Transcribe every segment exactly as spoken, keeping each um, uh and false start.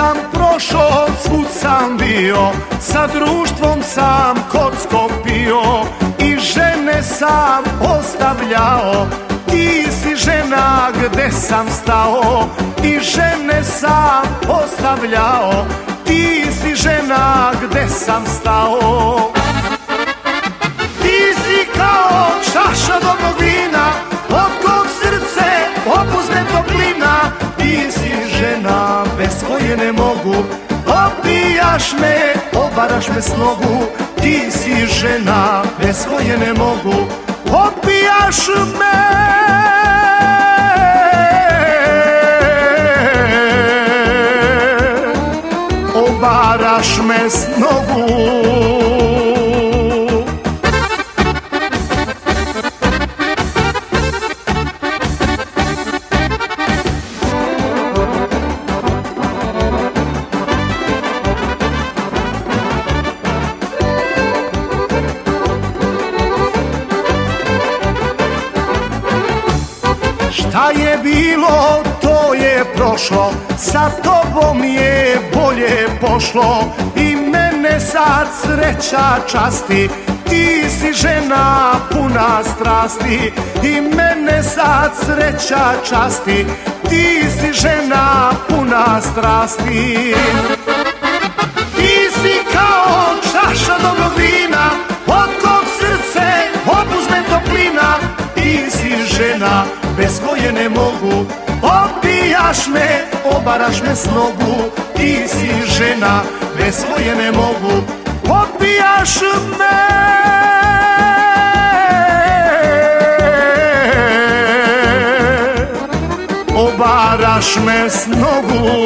sam prošao, svud sam bio, sa društvom sam kocko pio i žene sam ostavljao. Ti si žena gde sam stao i žene sam ostavljao. Ti si žena gde sam stao. Ti si kao čaša dobrog vina, od kog srce opuzne toplina. Ti si žena bez koje ne mogu, opijaš me, obaraš me s nogu. Ti si žena bez koje ne mogu, opijaš me, obaraš me s nogu. Šta je bilo, to je prošlo, sa tobom je bolje pošlo i mene sad sreća časti. Ti si žena puna strasti i mene sad sreća časti. Ti si žena puna strasti. Ti si kao čaša dobrog vina, od kog srce opuzme toplina. Ti si žena bez koje ne mogu, opijaš me, obaraš me s nogu. Ti si žena bez koje ne mogu, opijaš me, obaraš me s nogu.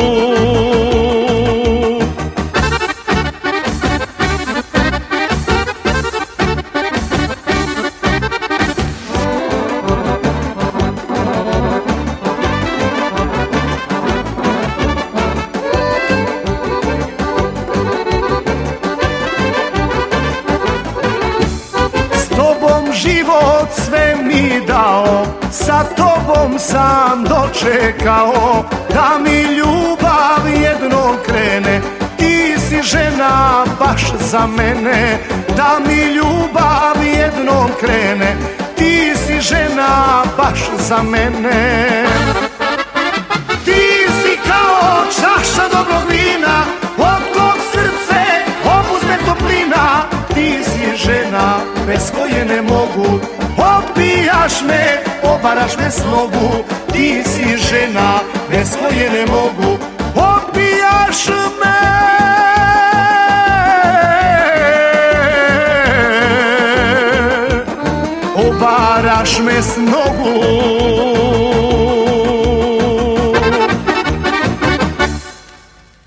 Život sve mi dao, sa tobom sam dočekao da mi ljubav jednom krene. Ti si žena baš za mene, da mi ljubav jednom krene. Ti si žena baš za mene. Ti si kao čaša dobrog vina, od kog srce opuzme toplina. Ti si žena bez koje ne mogu, opijaš me, obaraš me s nogu. Ti si žena bez koje ne mogu, opijaš me, obaraš me s nogu.